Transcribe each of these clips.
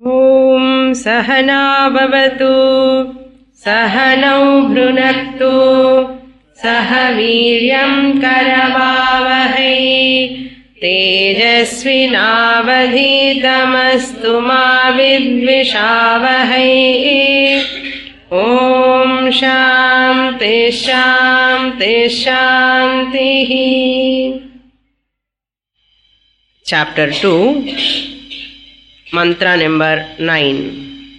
Om Sahana Bhavatu Sahanau Bhrunaktu Sahaviryam Karavavahai Tejasvinavadhitamastu ma vidvishavahai. Om Shanti Shanti Shanti. Chapter 2, Mantra number 9.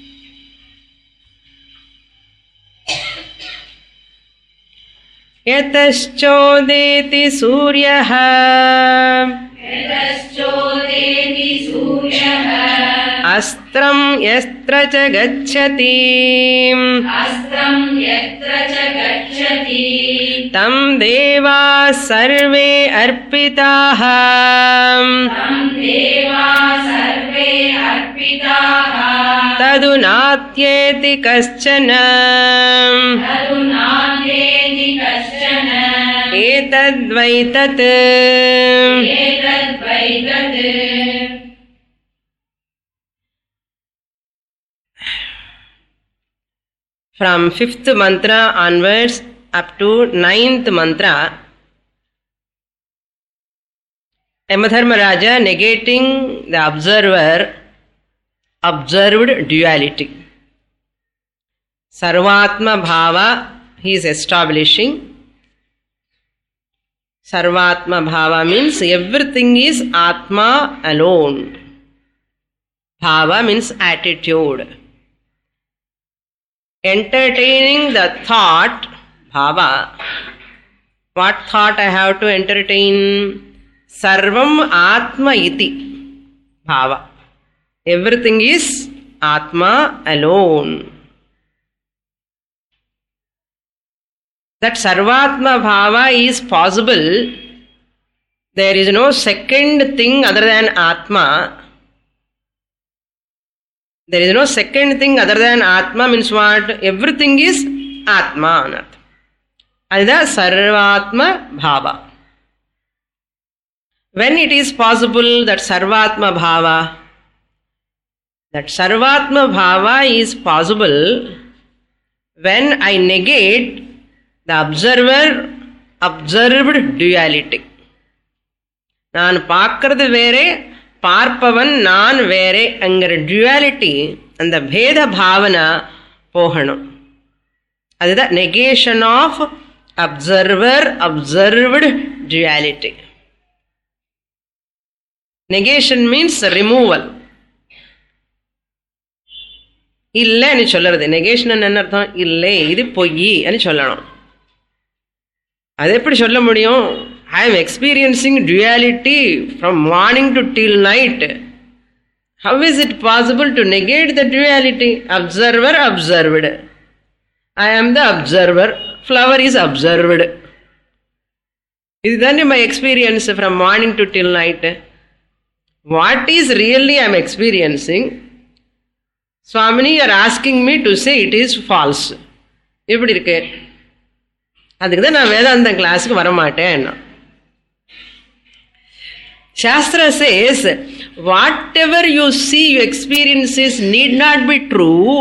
Yataschodeti suryaha Astram yastra cha gacchati Tam deva sarve arpitaha Tadunatyeti kaschana Etadvaitat. From 5th mantra onwards up to 9th mantra, Yamadharmaraja negating the observed duality. Sarvatma bhava he is establishing. Sarvatma bhava means everything is Atma alone. Bhava means attitude. Entertaining the thought, bhava. What thought I have to entertain? Sarvam Atma iti, bhava. Everything is Atma alone. That Sarvatma bhava is possible. There is no second thing other than Atma. There is no second thing other than Atma means what? Everything is Atma. That is Sarvatma bhava. When it is possible that Sarvatma bhava? That Sarvatma bhava is possible when I negate the observed duality. நான் பார்க்கிறது வேறே, பார்ப்பவன் நான் வேறே என்கிற duality, அந்த பேத பாவனை போகணும். அதுதான் negation of observed duality. Negation means removal. இல்லைன்னு சொல்றது. நெகேஷன் என்ன அர்த்தம்? இல்லை, இது பொய் అని சொல்லணும். அது எப்படி சொல்ல முடியும்? I am experiencing duality from morning to till night. How is it possible to negate the duality? Observer, observed. I am the observer. Flower is observed. இதுதானே my experience from morning to till night. What is really I am experiencing? Swamini, you are asking me to say it is false. எப்படி இருக்கு? அதுக்கு தான் நான் வேதாந்த கிளாஸுக்கு வரமாட்டேன். Shastra says, whatever you see, you experiences need not be true.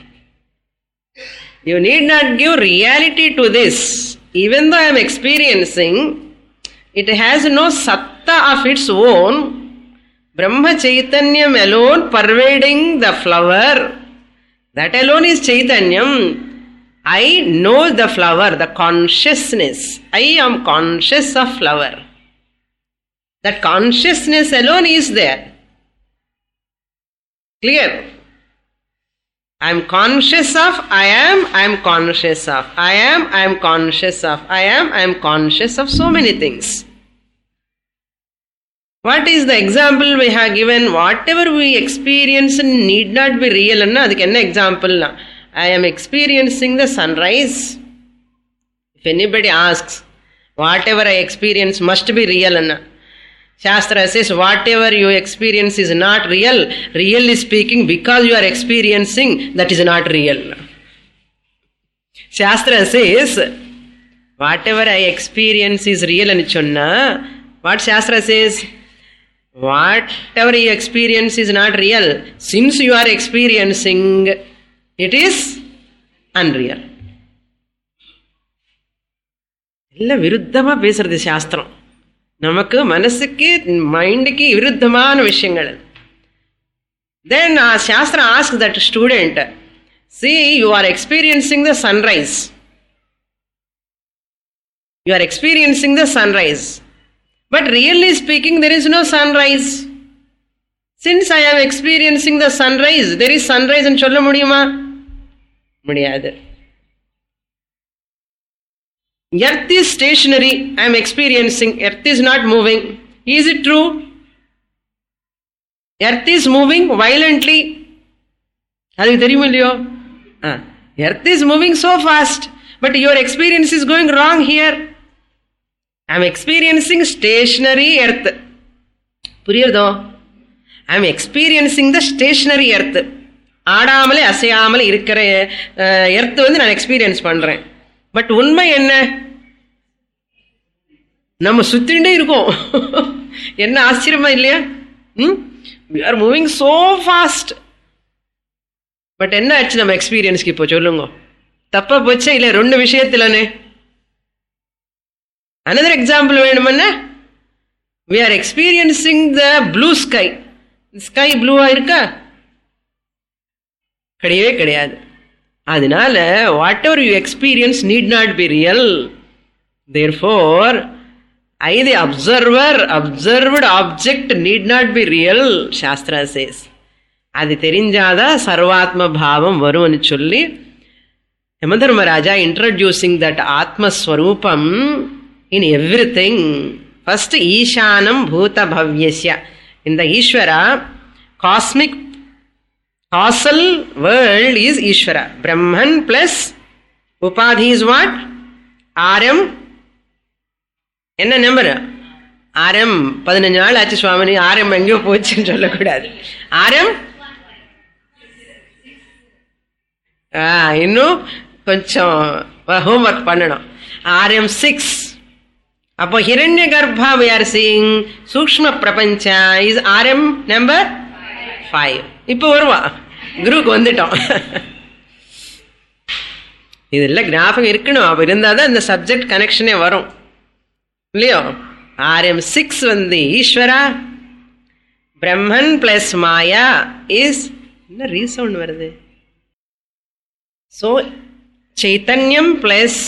You need not give reality to this. Even though I am experiencing, it has no satta of its own. Brahma Chaitanyam alone pervading the flower. That alone is Chaitanyam. I know the flower, the consciousness. I am conscious of flower. That consciousness alone is there. Clear? I am conscious of, I am conscious of, I am conscious of, I am conscious of so many things. What is the example we have given? Whatever we experience need not be real. Adukku enna example? I am experiencing the sunrise. If anybody asks, whatever I experience must be real. Shastra says, whatever you experience is not real. Really speaking, because you are experiencing, that is not real. Shastra says, whatever I experience is real. What Shastra says? Whatever you experience is not real. Since you are experiencing, it is unreal. எல்லாம் விருத்தமா பேசுறது சாஸ்திரம். நமக்கு மனசுக்கு மைண்டுக்கு விருத்தமான விஷயங்கள். Then Shastra asks that student, see, you are experiencing the sunrise. You are experiencing the sunrise. But really speaking, there is no sunrise. Since I am experiencing the sunrise, there is sunrise and சொல்ல முடியுமா? முடியாது. Earth is stationary. I am experiencing. Earth is not moving. Is it true? Earth is moving violently. அது தெரியுமா இல்லையோ? Earth is moving so fast. But your experience is going wrong here. I am experiencing stationary earth. புரியுதோ? I am experiencing the stationary earth. ஆடாமலே அசையாமலே இருக்கிற earth நான் experience பண்றேன். But உண்மை என்ன? நம்ம சுத்திண்டே இருக்கோம். என்ன ஆச்சரியமா இல்லையா? We are moving so fast. But என்ன ஆச்சு நம்ம எக்ஸ்பீரியன்ஸ்க்கு? இப்போ சொல்லுங்க, தப்பா போச்சா இல்ல? ரெண்டு விஷயத்திலனே. Another example வேணும்னா, we are experiencing the blue sky. Sky blue இருக்கா? கிடையவே கிடையாது. அதனால whatever you experience need not be real. Therefore, the observed object need not be real, Shastra says. அது தெரிஞ்சாதான் சர்வாத்ம பாவம் வரும்னு சொல்லி Yamadharmaraja introducing that Atma Swarupam in everything. First, Ishanam Bhuta Bhavyasya. In the Ishvara, cosmic causal world is Ishvara. Brahman plus Upadhi is what? RM. என்ன நம்பர்? RM 15 நாள் ஆச்சு சுவாமி. RM எங்கேயோ போச்சுன்னு சொல்லக்கூடாது. RM இன்னும் கொஞ்சம் ஹோம்ஒர்க் பண்ணணும். RM 6. அப்போ ஹிரண்ய கர்ப்பா we are seeing சூக்ஷ்ம பிரபஞ்ச is RM number 5. இப்போ வருவா, குருவுக்கு வந்துட்டோம். இதெல்லாம் ஞாபகம் இருக்கணும். அப்ப இருந்தாதான் இந்த சப்ஜெக்ட் கனெக்ஷனே வரும் இல்லையோ? RM 6 வந்து ஈஸ்வரா, பிரம்மன் பிளஸ் மாயா இஸ் என்ன ரீசவுண்ட் வருது? So chaitanyam plus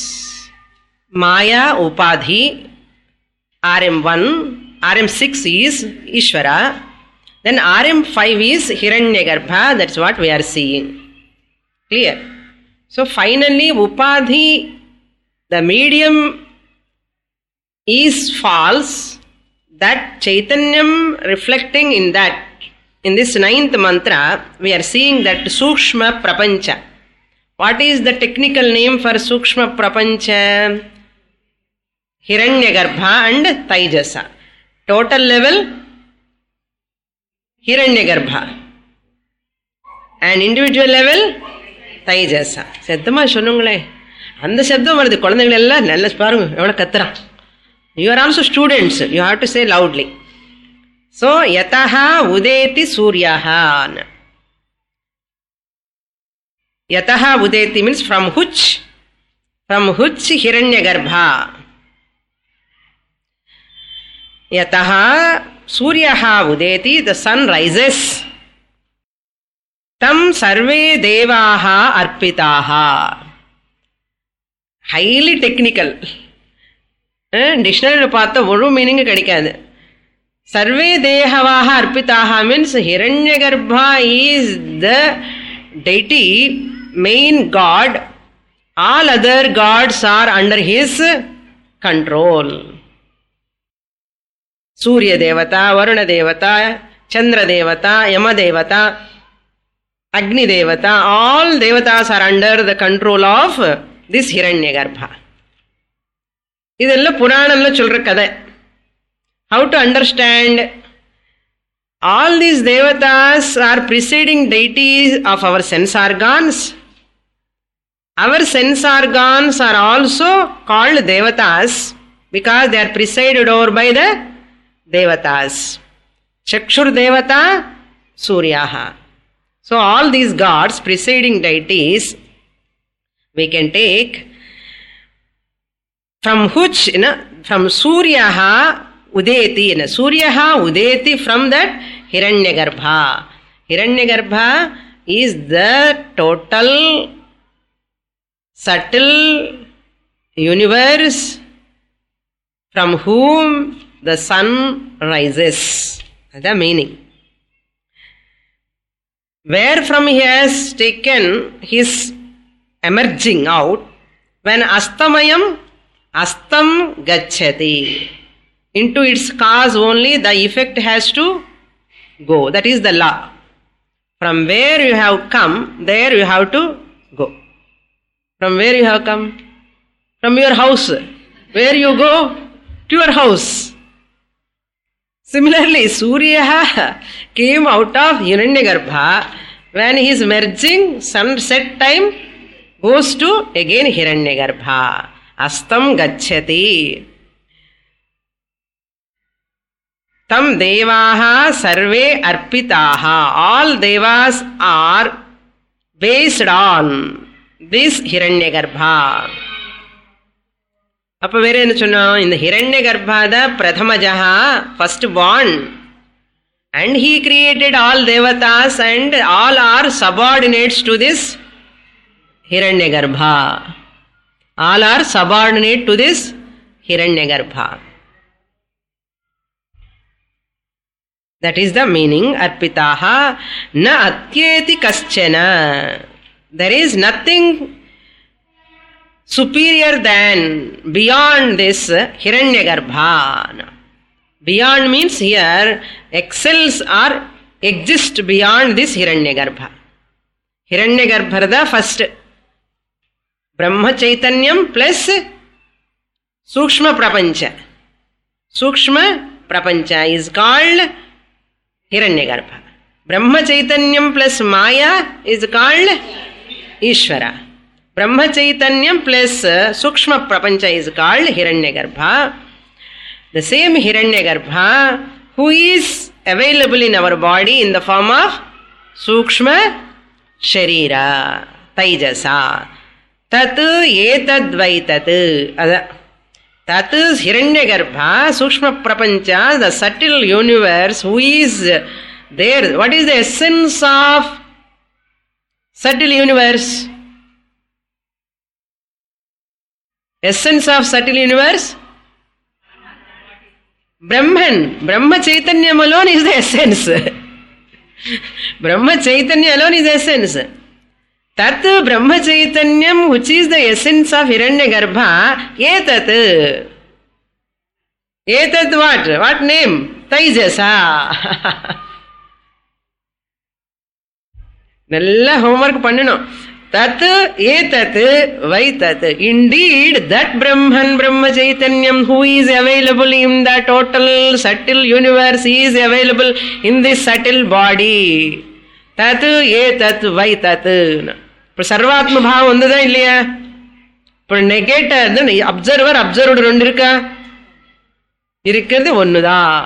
maya upadhi RM 1, RM 6 is Ishvara. Then RM 5 is Hiranyagarbha. That's what we are seeing. Clear? So finally Upadhi, the medium is false. That Chaitanyam reflecting in that. In this 9th mantra, we are seeing that Sukshma Prapancha. What is the technical name for Sukshma Prapancha? Hiranyagarbha and Taijasa. Total level Hiranyagarbha. And individual level Taijasa. சத்தமா சொல்லுங்களே. அந்த சப்தம் வருது. குழந்தைகள் எல்லாம் நல்ல பாருங்க எவ்வளவு கத்துறான். You are also students. You have to say loudly. So, yataha udeti suryaha. Yataha udeti means from which? From which Hiranyagarbha. Yataha suryaha udeti, the sun rises. Tam sarve devaha arpitaha. Highly technical. டிக்ஷனரியில் பார்த்த ஒரு meaning கிடைக்காது. சர்வே தேகவாக அர்ப்பிதாக means Hiranyagarbha is the deity, main god. All other gods are under his control. Surya Devata, Varuna Devata, Chandra Devata, Yama Devata, Agni Devata, all devatas are under the control of this Hiranyagarbha. இதெல்லாம் புராணம்ல சொல்ற கதை. How to understand? All these devatas are preceding deities of our sense organs. Our sense organs are also called devatas because they are presided over by the devatas. Chakshur Devata, Suryaha. So all these gods, preceding deities, we can take from which, from Suryaha Udeti, Suryaha Udeti, from that Hiranyagarbha. Hiranyagarbha is the total subtle universe from whom the sun rises. That's the meaning. Where from he has taken his emerging out, when Astamayam, Astam Gacchati. Into its cause only the effect has to go. That is the law. From where you have come, there you have to go. From where you have come? From your house. Where you go? To your house. Similarly, Surya came out of Hiranyagarbha. When he is merging, sunset time, goes to again Hiranyagarbha. Astam Gacchati. Tam devaha sarve arpitaha. All devas are based on this Hiranyagarbha. Appa vera ennu sonna, in the Hiranyagarbha the Prathamajaha, first born, and he created all devatas and all are subordinates to this Hiranyagarbha. All are subordinate to this Hiranyagarbha. That is the meaning. Arpitaha na atyeti kaschana. There is nothing superior than, beyond this Hiranyagarbha. Beyond means here excels or exist beyond this Hiranyagarbha. Hiranyagarbha the first. Brahma Chaitanyam plus Sukshma Prapancha. Sukshma Prapancha is called Hiranyagarbha. Brahma Chaitanyam plus Maya is called Ishvara. Brahma Chaitanyam plus Sukshma Prapancha is called Hiranyagarbha. The same Hiranyagarbha who is available in our body in the form of Sukshma Sharira, Taijasa. Tat etadvai tat. Tat is Hiranyagarbha, Sukshma Prapancha, the subtle universe who is there. What is the essence of subtle universe? Essence of subtle universe? Brahman. Brahma Chaitanya alone is the essence. Brahma Chaitanya alone is the essence. Tat Brahma Chaitanyam, which is the essence of Hiranyagarbha, etat. Etat what? What name? Taijasa. Nalla homework pannano. Tat etat vaitat. Indeed, that Brahman, Brahma Chaitanyam, who is available in the total subtle universe, is available in this subtle body. Tat etat vaitat. ఇప్పుడు సర్వాత్మ భావం ఉందా இல்லையா? ఇప్పుడు negate observer observed ரெண்டு இருக்கா? இருக்கிறது ஒண்ணுதான்.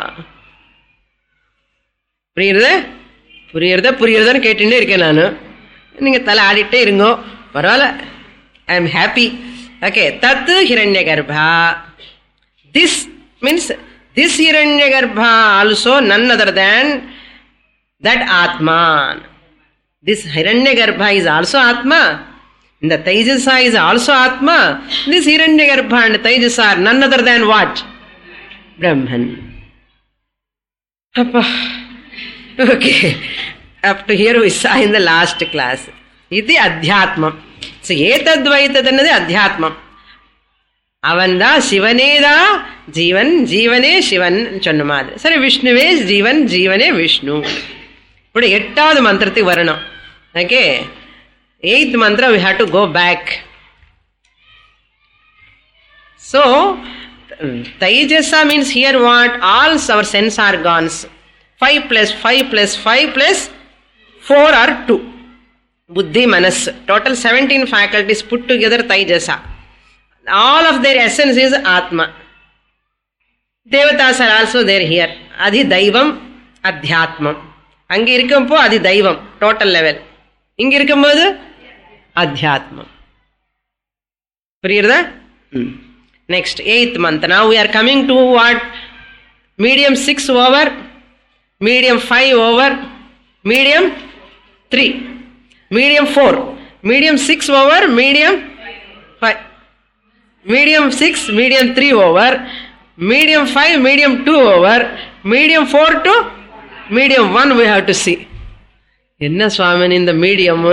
புரியுறதான்னு கேட்டுட்டே இருக்கேன் நானு. நீங்க தலை ஆடிட்டே இருங்கோ, பரவாயில்ல. I am happy. Okay. That Hiranyagarbha. This means this Hiranyagarbha also none other than that Atman. This Hiranyagarbha is also Atma. The Taijasa is also Atma. This Hiranyagarbha and Taijasa are none other than what? Brahman. Okay. Up to here we saw in the last class. Iti Adhyatma. So, Etadvaitad annadu Adhyatma. Avanda Shivaneda Jivan, Jivane Shivan Channamad. Sorry, Vishnuve Jivan, Jivane Vishnu. But ettavathu mantrathukku varanam. Okay. 8th mantra we have to go back. So, Taijasa means here what? All our sense organs. 5 plus 5 plus 5 plus 4 are 2. Buddhi, Manas. Total 17 faculties put together Taijasa. All of their essence is Atma. Devatas are also there here. Adi Daivam, அத்தியாத்மம். அங்க இருக்கப்போ அது தெய்வம் total level, இங்க இருக்கும்போது அத்தியாத்மம். புரியுறதா? Next 8th month. Now we are coming to what? Medium 6 over, medium 5 over, medium 3, medium 4, medium 6 over, medium 5, medium 6, medium 3 over, medium 5, medium 2 over, medium 4 to medium 1 we have to see. என்ன சுவாமி இந்த medium?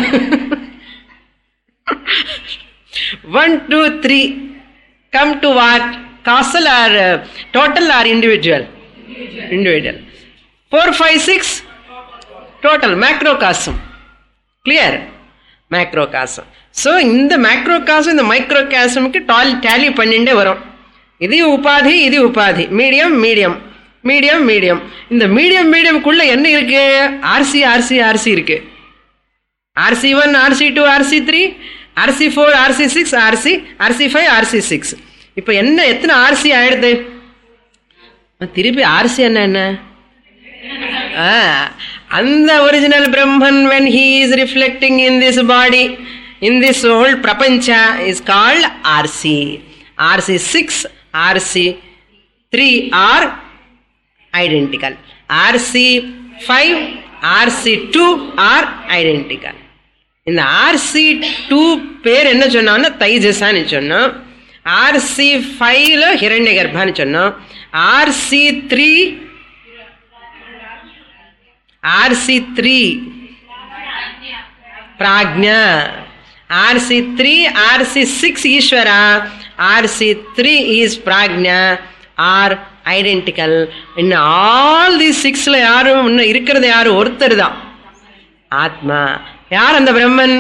1, 2, 3 come to what? Causal or total or individual? Individual. 4, 5, 6 total macrocosm. Clear? Macrocosm. So இந்த macrocosm இந்த microcosmக்கு tally பண்ணிட்டே வரும். இது உபாதி, இது உபாதி, மீடியம் மீடியம் மீடியம் மீடியம். இந்த மீடியம் மீடியம்குள்ள என்ன இருக்கு? ஆர்சி ஆர்சி ஆர்சி இருக்கு. RC1, RC2, RC3, RC4, RC6, RC5, RC6. இப்ப என்ன எத்தனை ஆர்சி ஆயிடுது? திருப்பி ஆர்சி என்ன? அந்த original Brahman when he is reflecting in this body, in this whole prapancha is called RC. RC6, RC3 are identical. RC5, RC2 are identical. இந்த RC2 பேர் என்ன சொன்னா தைஜசான்னு சொன்னோம். RC5ல ஹிரண்ய கர்ப்பான்னு சொன்னோம். RC3 பிராக்ஞா. RC3, RC6 ஈஸ்வரா, RC3 is prajna are identical. In all these 6ல யாரும் இன்னும் இருக்கிறது யாரு? ஒருத்தர் தான், ஆத்மா. யார் அந்த பிரம்மன்?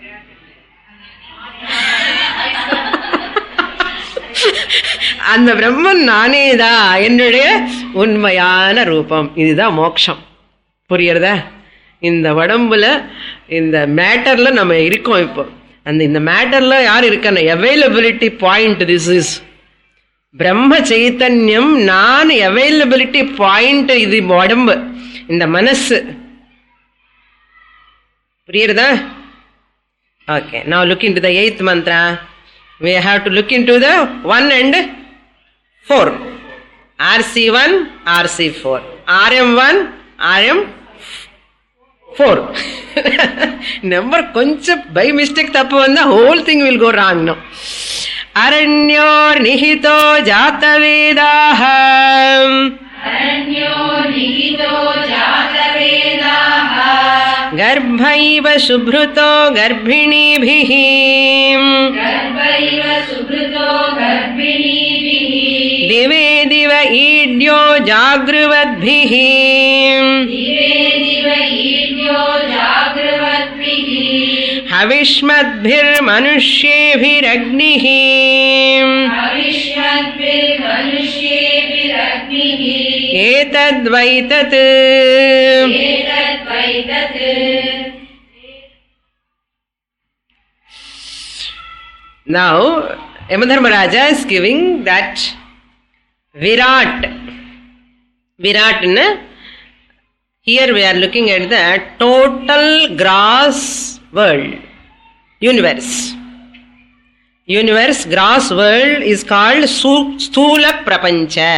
அந்த பிரம்மன் நானேதான், என்னுடைய உண்மையான ரூபம். இதுதான் மோட்சம். புரியுறதா? இந்த உடம்புல இந்த மேட்டர்ல நம்ம இருக்கோம். இப்போ அந்த இந்த மேட்டர்ல யார் இருக்க? Availability point. திஸ் இஸ் பிரம்ம சைத்தன்யம். நான் அவைலபிலிட்டி பாயிண்ட். இது உடம்பு, இந்த மனசு. புரியுறதா? ஓகே. now look into the 8th mantra. We have to look into the 1 and 4. RC1, RC4, RM1, RM4. Number கொஞ்சம் by mistake தப்பு வந்தா whole thing will go wrong. No. அரண்யோ நிஹிதோ ஜாதவேதாஹ, கர்ப்பைவ சுப்ருதோ கர்ப்பிணீபிஹ, திவே திவ ஈட்யோ ஜாக்ருவத்பிஹ, ஹவிஷ்மத்பிர்மனுஷ்யேபிரக்னிஹ, ஏதத்வைதத். Now Yamadharmaraja is giving that Virat. Here we are looking at the total gross world, universe. Gross world is called Sthula Prapancha.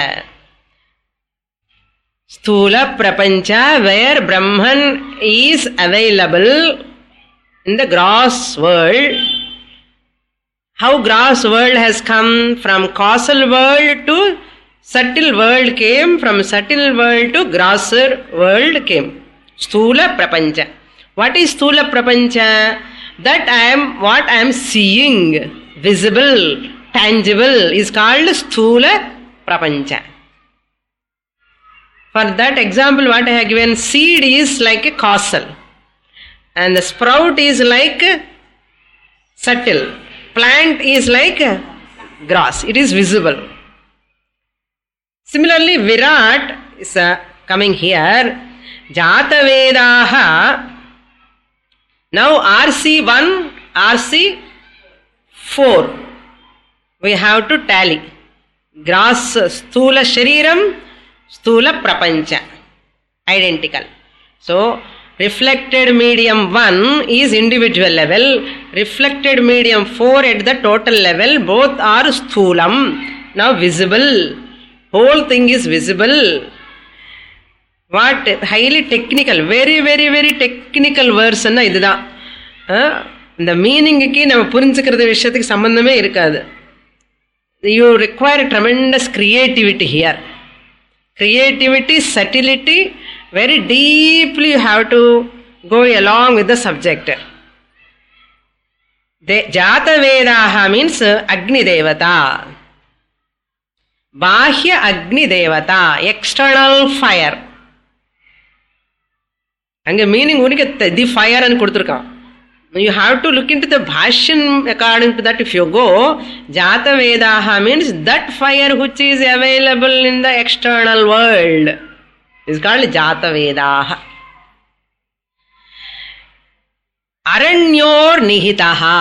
Sthula Prapancha, where Brahman is available in the gross world. How gross world has come? From causal world to subtle world came, from subtle world to grosser world came. Sthula Prapancha. What is Sthula Prapancha? That what I am seeing, visible, tangible, is called Sthula Prapancha. For that example, what I have given, seed is like a causal, and the sprout is like subtle. Plant is like grass, it is visible. Similarly, Virat is coming here. Jatavedaha. Now RC1, RC4 we have to tally. Grass, Sthula Shariram, Sthula Prapancha. identical. So reflected medium 1 is individual level, reflected medium 4 at the total level, both are sthulam, now visible, whole thing is visible. What highly technical, very very very technical verse na idudha. The meaning ki nama purinjikkiradhu vishayathukku sambandhame irukadu. You require tremendous creativity here. Creativity, subtlety, very deeply you have to go along with the subject. Jata Vedaha means Agni Devata. Bahya Agni Devata, external fire. And the meaning the fire and kuduthirukkan. You have to look into the Bhashyan according to that. If you go, Jata Vedaha means that fire which is available in the external world is called Jata Vedaha. Aranyor Nihitaha.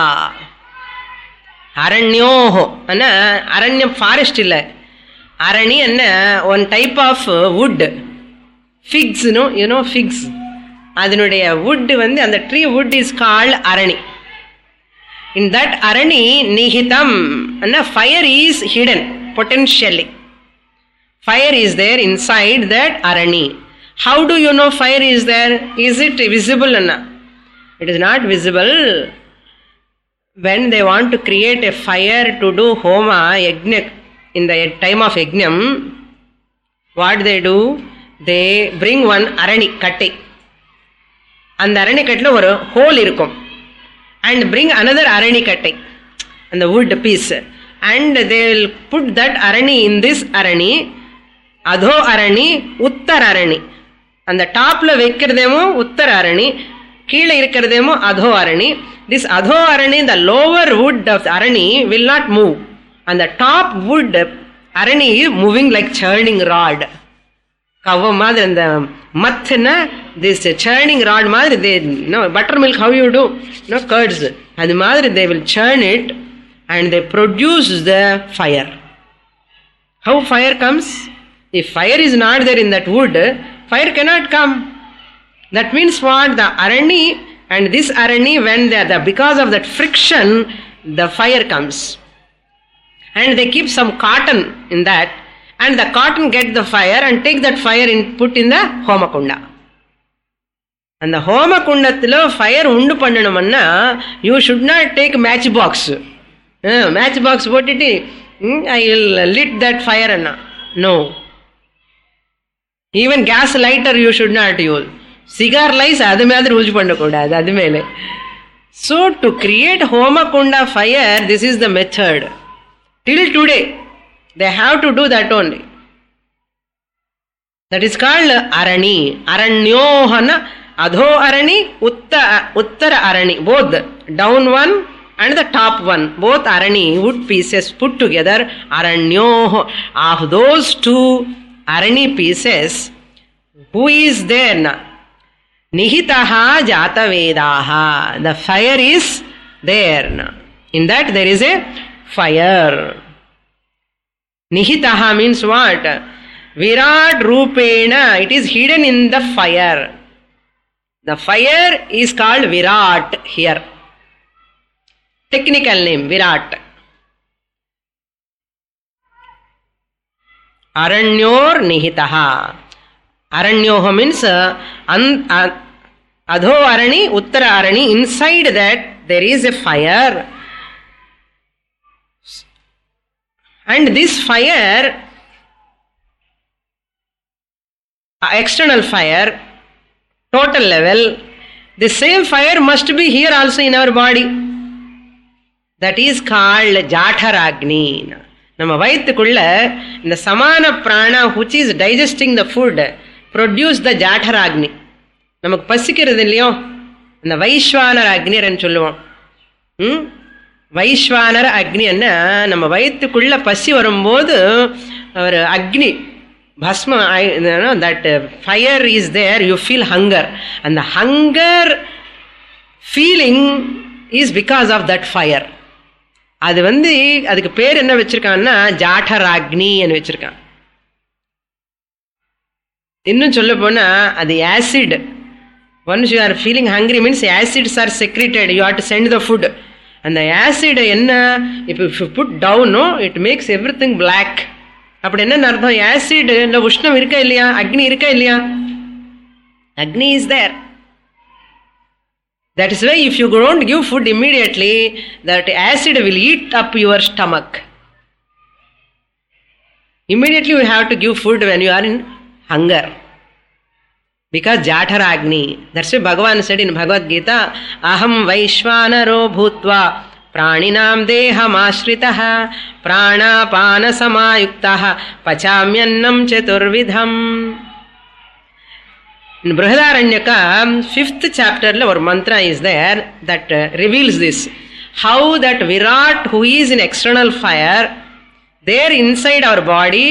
Aranyoho. Aranya forest illa. Arani and one type of wood. Figs, you know figs. அதனுடைய wood வந்து அந்த tree wood is called arani. In that arani nihitam, fire is hidden potentially. Fire is there inside that arani. How do you know fire is there? Is it visible? It is not visible. When they want to create a fire to do homa yajna, in the time of yajnam, what they do? They bring one arani katti. அந்த அரணிக்கட்டில் ஒரு whole இருக்கும். And bring another அரணிக்கட்டை, அந்த wood piece, and they will put that arani in this arani. அதோ அரணி, உத்தர அரணி. அந்த டாப்ல வைக்கிறதேமோ உத்தர அரணி, கீழே இருக்கிறதேமோ அதோ அரணி. திஸ் அதோ அரணி, the lower wood of arani will not move. அந்த top wood arani moving like churning rod. கவ மாதிரி அந்த மத்துனா திஸ் churning rod மாதிரி, they buttermilk how you do curds, அது மாதிரி they will churn it and they produce the fire. How fire comes? If fire is not there in that wood, fire cannot come. That means what? The arani and this arani, when they are because of that friction, the fire comes. And they keep some cotton in that, and the cotton get the fire and take that fire and put in the homakunda. And the homakundathila fire undu pannanumanna, you should not take matchbox. Matchbox potiti I will lit that fire anna. No. Even gas lighter you should not use. Cigar lights adu madri use pannakodadu, adu mele. So to create homakunda fire, this is the method. Till today they have to do that only. That is called arani. Aranyohana, adho arani, uttara arani, both down one and the top one, both arani wood pieces put together, aranyoho. Of those two arani pieces, who is there na? Nihitaha jata vedaha. The fire is there na. In that there is a fire. Nihitaha means what? Virat Rupena, it is hidden in the fire. The fire is called Virat here. Technical name, Virat. Aranyor Nihitaha. Aranyoha means Adho Arani, Uttara Arani. Inside that there is a fire. And this fire, external fire, total level, the same fire must be here also in our body. That is called Jatharagni. நம்ம வயிற்றுக்குள்ள இந்த சமான பிராணா which is digesting the food produce the Jatharagni. நமக்கு பசிக்கிறது இல்லையோ, அந்த வைஸ்வானர அக்னின்னு சொல்லுவோம். வைஸ்வானர அக்னி என்ன, நம்ம வயிற்றுக்குள்ள பசி வரும்போது ஒரு அக்னி பஸ்ம, that fire is there, you feel hunger. அந்த hunger feeling is because of that fire. அது அதுக்கு பேர் என்ன வச்சிருக்காங்கன்னா ஜாட்டராக்னி வச்சிருக்கான். இன்னும் சொல்ல போனா அது acid. Once you are feeling hungry means acids are secreted, you have to send the food. அந்த ஆசிட் என்ன, இப்போ if you put down it makes everything black. அப்படி என்ன அர்த்தம்? ஆசிட் இந்த உஷ்ணம் இருக்கா இல்லையா, அக்னி இருக்கா இல்லையா? அக்னி is there. That is why if you don't give food immediately, that acid will eat up your stomach. Immediately you have to give food when you are in hunger. Because Jathara Agni. That's why Bhagavan said in Bhagavad Gita, Aham Vaishvanaro Bhutva Praninam Deham Ashritaha Pranapana Samayuktaha Pachamyannam Chaturvidham. In Brihadaranyaka, 5th chapter, our mantra is there that reveals this. How that Virat, who is in external fire, there inside our body,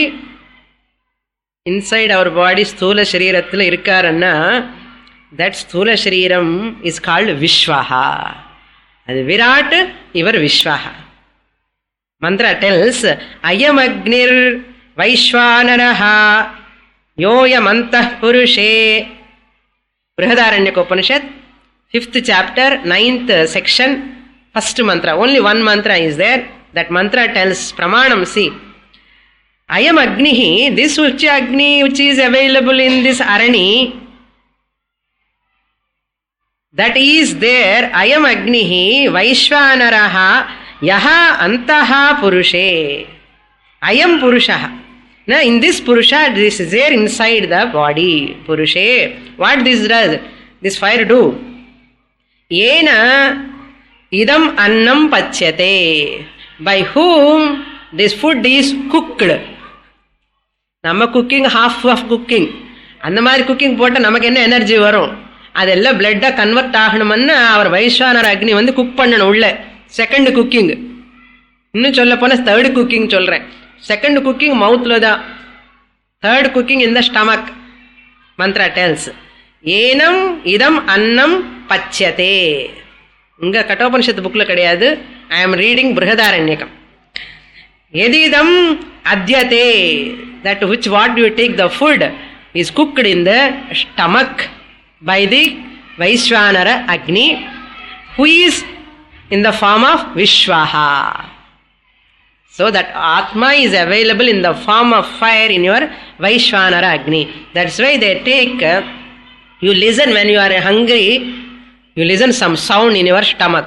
Sthula Sharirathila irkaranna, that Sthula Shariram is called Vishwaha. And Virat, ivar Vishwaha. Mantra tells, Ayam Agnir Vaishwanaraha Yoyam Antah Purushe. Brihadaranyaka Upanishad, 5th chapter, 9th section, 1st mantra. Only one mantra is there. That mantra tells Pramanam, see, Ayam Agnihi, this Ucha Agni which is available in this Arani, that is there, Ayam Agnihi Vaishwanaraha Yaha Antaha Purushe. Ayam Purushaha. Now in this Purusha, this is there inside the body. Purushe. What this does? This fire do? Yena idam annam pachyate. By whom this food is cooked. Nama cooking, half of cooking. அந்த மாதிரி cooking போட்டால் நமக்கு என்ன energy வரும்? அதெல்லாம் பிளட்டாக convert ஆகணும்னா அவர் வைஸ்வானர் அக்னி வந்து cook பண்ணணும் உள்ள. Second cooking. இன்னும் சொல்ல போனால் தேர்டு குக்கிங் சொல்கிறேன். Second cooking mouthlo da, third cooking in the stomach. Mantra tells, Enam idam annam pachyate. Inga Kathopanishad bookla kadiyadu. I am reading Brihadaranyakam. Yedidam adyate, that which what you take the food is cooked in the stomach by the Vaishwanara Agni, who is in the form of Vishwaha. So that Atma is available in the form of fire in your Vaishwanara Agni. That's why they take, you listen when you are hungry, you listen some sound in your stomach.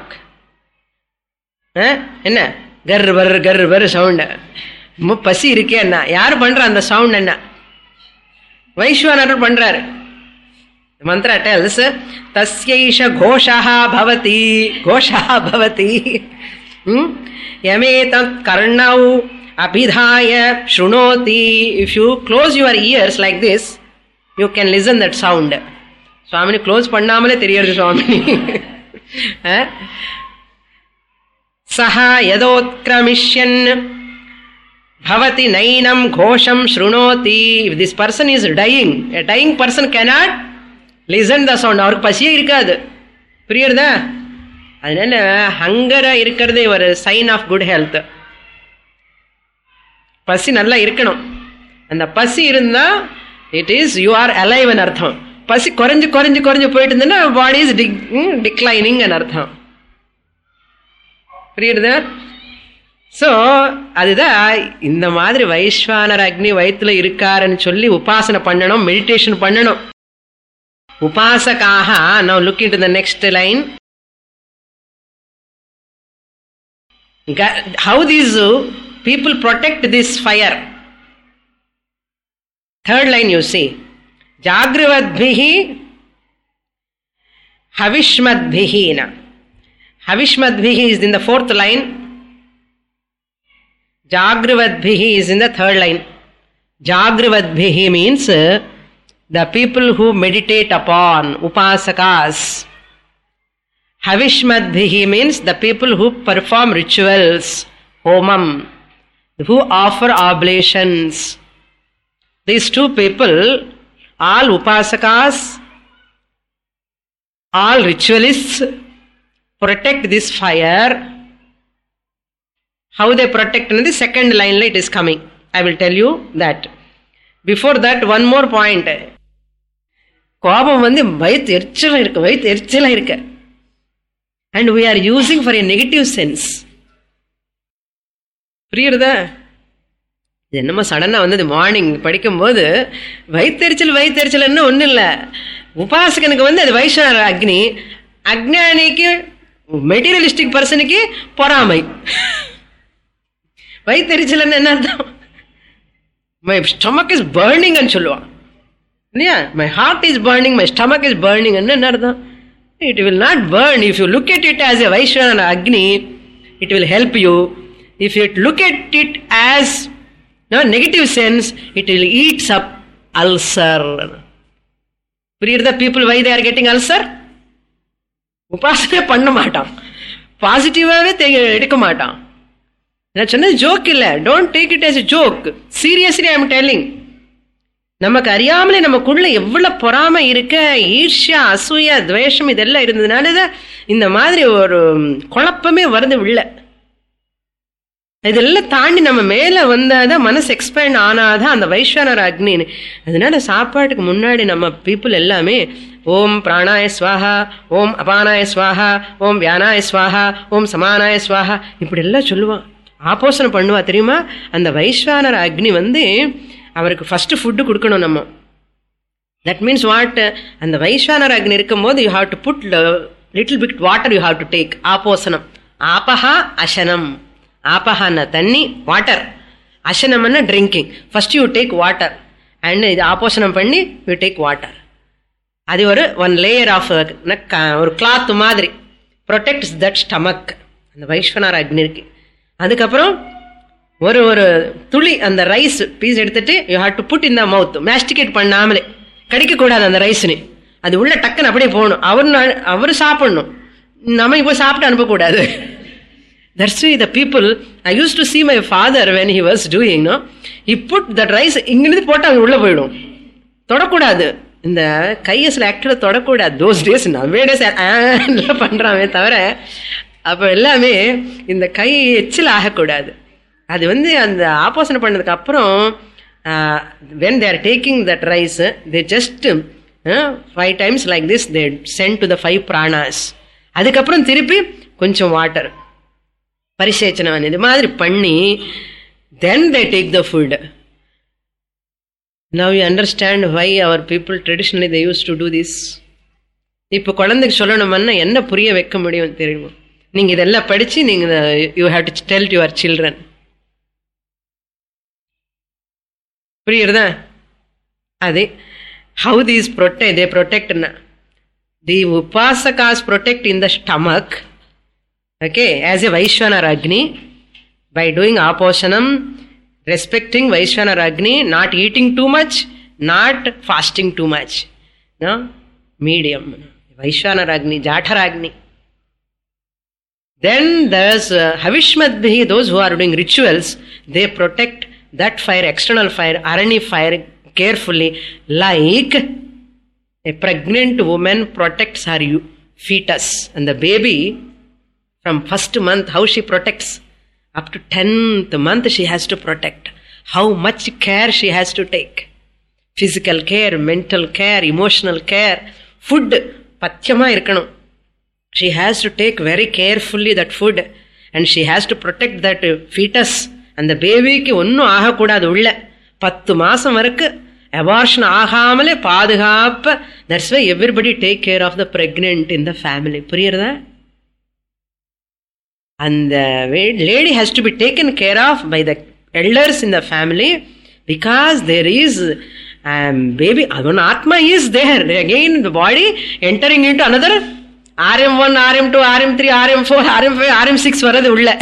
Enna? Garbar sound. Pasi irukke enna? Yaar pandra and the sound enna? Vaishwanara pandrar. The mantra tells, Tasyaisha Ghoshaha Bhavati. Yametat karnau abhidhaya shrunoti. If you close your ears like this, you can listen that sound. Swamini close pannamale theriyadu Swamini. Saha yadotkramisyan bhavati nainam ghosham shrunoti. If this person is dying, a dying person cannot listen the sound. Avarku pasiye irukadu. Puriyadha? அதனால ஹங்கரா இருக்கிறதே ஒரு sign of good health. பசி நல்லா இருக்கணும். அந்த பசி இருந்தா it is you are alive அர்த்தம். பசி குறைஞ்சு போயிட்டு இருந்ததுன்னா பாடி இஸ் டிக்ளைனிங் அர்த்தம். புரியுதா? ஸோ அதுதான் இந்த மாதிரி வைஸ்வானர் அக்னி வயிற்றுல இருக்காருன்னு சொல்லி உபாசனை பண்ணணும், மெடிடேஷன் பண்ணணும். உபாசகாக now look into the next line. How these people protect this fire? Third line you see. Jagrivadbhihi Havishmadbhihi. Havishmadbhihi is in the 4th line. Jagrivadbhihi is in the 3rd line. Jagrivadbhihi means the people who meditate upon, upasakas. Havishmadbhihi means the people who perform rituals, homam, who offer oblations. These two people, all upasakas, all ritualists, protect this fire. How they protect? In the 2nd line it is coming. I will tell you that. Before that one more point. கோபம் வந்து வயிற்று எரிச்சலா இருக்கு. அண்ட் we are using for a negative sense. புரியுறதா? இது என்னமோ சடனா வந்தது. மார்னிங் படிக்கும்போது வயிற்றெரிச்சல் ஒன்றும் இல்லை. உபாசகனுக்கு வந்து அது வைஷ்ணவ அக்னி, அக்ஞானிக்கு மெட்டீரியலிஸ்டிக் பர்சனுக்கு பொறாமை. வயிற்றெரிச்சல் என்ன அர்த்தம்? மை ஸ்டமக் இஸ் பர்னிங் சொல்லுவான் இல்லையா? My heart is burning, my stomach is burning என்ன அர்த்தம்? It will not burn. If you look at it as a Vaishnava Agni, it will help you. If you look at it as negative sense, it will eats up ulcer. The people why they are getting ulcer? உபாசனை பண்ண மாட்டான், பாசிட்டிவாவே எடுக்க மாட்டான். நான் சொன்னது joke இல்ல. Don't take it as a joke. Seriously I am telling. நமக்கு அறியாமலே நமக்குள்ள எவ்வளவு பொறாமை இருக்க, ஈர்ஷ்யா, அசூயா, துவேஷம் இதெல்லாம் இருந்ததுனாலதான் இந்த மாதிரி ஒரு குழப்பமே வருது உள்ள. இதெல்லாம் தாண்டி நம்ம மேல வந்தாதான் மனசு எக்ஸ்பேண்ட் ஆனாதான் அந்த வைஸ்வானர அக்னின்னு. அதனால சாப்பாட்டுக்கு முன்னாடி நம்ம பீப்புள் எல்லாமே ஓம் பிராணாய ஸ்வாஹா, ஓம் அபானாய ஸ்வாஹா, ஓம் வியானாய ஸ்வாஹா, ஓம் சமானாய ஸ்வாஹா இப்படி எல்லாம் சொல்லுவான். ஆபோசனம் பண்ணுவா தெரியுமா? அந்த வைஸ்வானர அக்னி வந்து அவருக்கு ஃபர்ஸ்ட் ஃபுட்டு கொடுக்கணும் நம்ம. That means what? அந்த வைஸ்வானர அக்னி இருக்கும் போது you have to put little bit water you have to take. ஆபோசனம். ஆபஹா அசனம். ஆபஹான்னா தண்ணி, வாட்டர். அசனம்னா drinking. First you take water and இது ஆபோசனம் பண்ணி யூ டேக் வாட்டர். அது ஒரு ஒன் லேயர் ஆஃப் ஒரு கிளாத் மாதிரி ப்ரொடெக்ட்ஸ் தட் ஸ்டமக் அந்த வைஸ்வனார அக்னி இருக்கு. அதுக்கப்புறம் ஒரு ஒரு துளி அந்த ரைஸ் பீஸ் எடுத்துட்டு you have to put in the mouth. Masticate பண்ணாமலே, கடிக்க கூடாது அந்த ரைஸ்னு. அது உள்ள டக்குன்னு அப்படியே போகணும். அவரு சாப்பிடணும், நம்ம இப்போ சாப்பிட்டு அனுப்பக்கூடாது. That's why the people, I used to see my father when he was doing, he put that rice இங்கிருந்து போட்டு அங்கே உள்ள போயிடும். தொடக்கூடாது, இந்த கையசில் ஆக்டரை தொடக்கூடாது. தோஸ் டேஸ் நவேடேஸ் பண்றாமே தவிர அப்போ எல்லாமே இந்த கை எச்சில் ஆகக்கூடாது. அது வந்து அந்த ஆபோசனை பண்ணதுக்கு அப்புறம் when they are taking that rice, they just 5 times like this they send to the 5 pranas. அதுக்கப்புறம் திருப்பி கொஞ்சம் வாட்டர் பரிசேச்சனம் இது மாதிரி பண்ணி then they take the food. Now you understand why our people traditionally they used to do this. இப்போ குழந்தைக்கு சொல்லணும்னா என்ன புரிய வைக்க முடியும் தெரியுமா? நீங்க இதெல்லாம் படிச்சு நீங்க you have to tell to your children. புரியுறதா? அதே how these protect, they protect the upasakas protect in the stomach, okay, as a Vaishwanara Agni by doing aposanam, respecting Vaishwanara Agni, not eating too much, not fasting too much, no, medium Vaishwanara Agni, Jathara Agni. Then there's Havishmadbhi, those who are doing rituals, they protect that fire, external fire, Arani fire carefully, like a pregnant woman protects her fetus and the baby from first month, how she protects up to 10th month she has to protect. How much care she has to take. Physical care, mental care, emotional care, food patyama irkanum. She has to take very carefully that food and she has to protect that fetus. அந்த பேபிக்கு ஒன்னும் ஆகக்கூடாது. உள்ள 10 மாசம் வரைக்கும் abortion ஆகாமலே பாதுகாப்ப. That's why everybody take care of the pregnant in the family. புரியுறதா? அந்த lady has to be taken care of by the elders in the family because there is baby, atma is there. Again the body entering into another RM1, RM2, RM3, RM4, RM5, RM6 varadu ulla.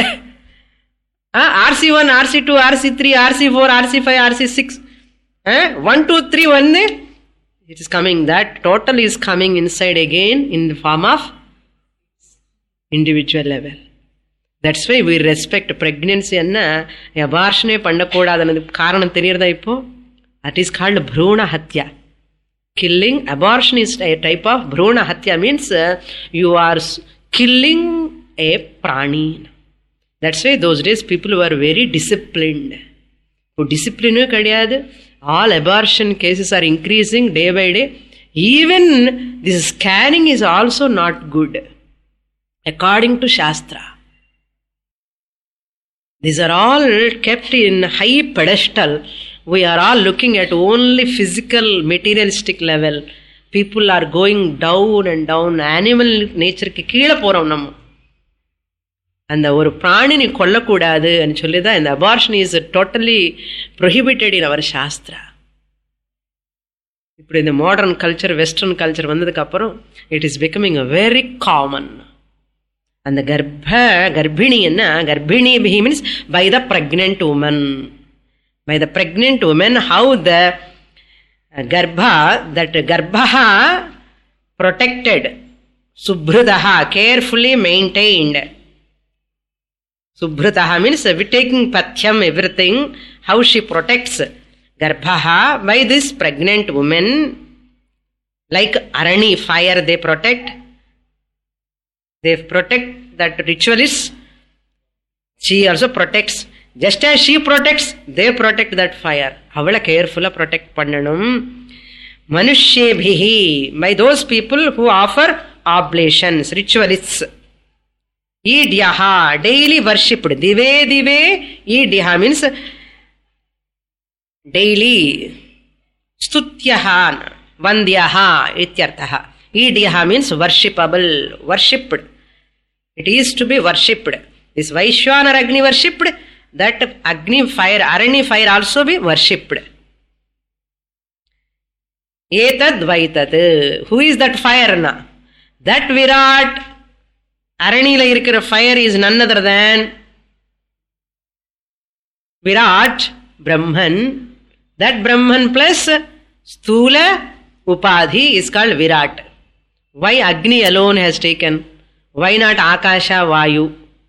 RC1, RC2, RC3, RC4, RC5, RC6. 1, 2, 3 one it is coming. That total is coming inside again in the form of individual level. That's why we respect pregnancy. Anna abortion pannakodadanu kaaranam theriyada ipo. That is called bhruna hatya. Killing, abortion is a type of bhruna hatya, means you are killing a prani. That's why those days people were very disciplined. Discipline kadiyadu, All abortion cases are increasing day by day. Even this scanning is also not good, according to Shastra. These are all kept in high pedestal. We are all looking at only physical, materialistic level. People are going down and down. Animal nature க்கு கீழே போறோம் நம்ம. அந்த ஒரு பிராணினை கொல்லக்கூடாது ன்னு சொல்லிதான் இந்த abortion is totally prohibited in our Shastra. இப்படி இந்த மாடர்ன் கல்ச்சர், வெஸ்டர்ன் கல்ச்சர் வந்ததுக்கு அப்புறம் it is becoming a very common. அந்த கர்ப்பிணி என்ன, கர்ப்பிணி means by the pregnant woman. By the pregnant woman, how the garbha protected, subhrutaha, carefully maintained. Subhrutaha means taking pathyam, everything, how she protects garbha by this pregnant woman. Like Arani fire they protect. They protect that ritualist. She also protects. Just as she protects, they protect that fire. Avala carefully protect pannanum. Manushyebihi, by those people who offer oblations, ritualists. Idyaha, daily worshipped. Dive, idyaha means daily. Stutyaha, vandyaha, ityartaha. Idyaha means worshipable, worshipped. It is to be worshipped. This Vaishwanar Agni worshipped, that Agni fire, Arani fire also be worshipped. Etad Vaitat. Who is that fire na? That Virat, Arani la irukira fire is none other than Virat, Brahman. That Brahman plus Sthula Upadhi is called Virat. Why Agni alone has taken? Why not Akasha, Vayu?